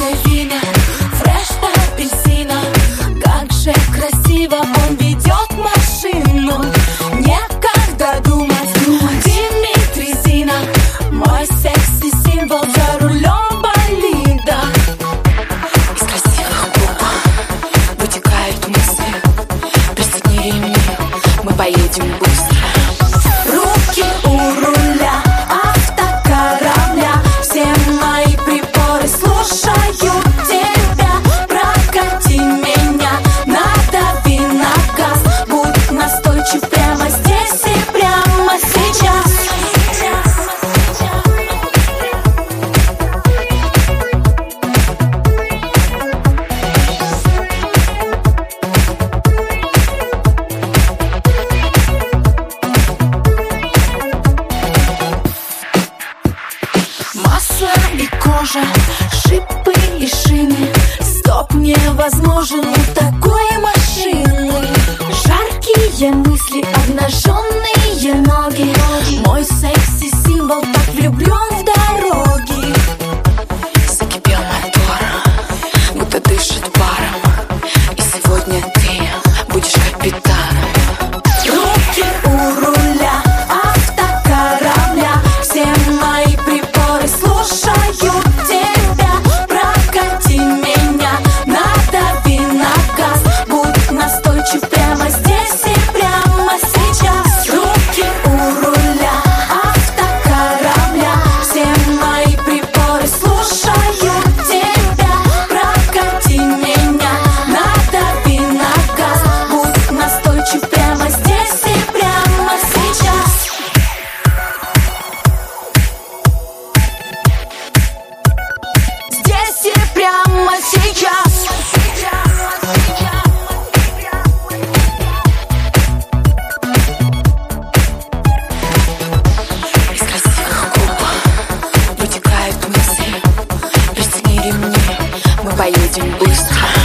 Красные вина, фреш до апельсина. Как же красиво он ведет машину. Некогда думать, Дмитрий Зина, мой секси-символ за рулем болида. Из красивых губ вытекают мысли. Пристегни ремни, мы поедем быстро. Руки у руля автокорабля. Все мои приборы слушают тебя. Прокати меня, надави на газ. Будь настойчив прямо здесь и прямо сейчас. Масло и кожа, шипы и шины. Стоп невозможен у такой машины. Жаркие мысли, обнаженные ноги. Мой секси-символ так влюблен в дороги. Закипел мотор, будто дышит паром. И сегодня ты будешь капитаном. Руки у руля автокорабля. Все мои приборы слушают тебя. Прокати меня, надави на газ. Будь настойчив прямо здесь и прямо сейчас. Руки у руля автокорабля. Все мои приборы слушают тебя. Прокати меня, надави на газ. Будь настойчив прямо здесь и прямо сейчас. Здесь и прямо сейчас. Из красивых губ вытекают мысли. Пристегни ремни, мы поедем быстро.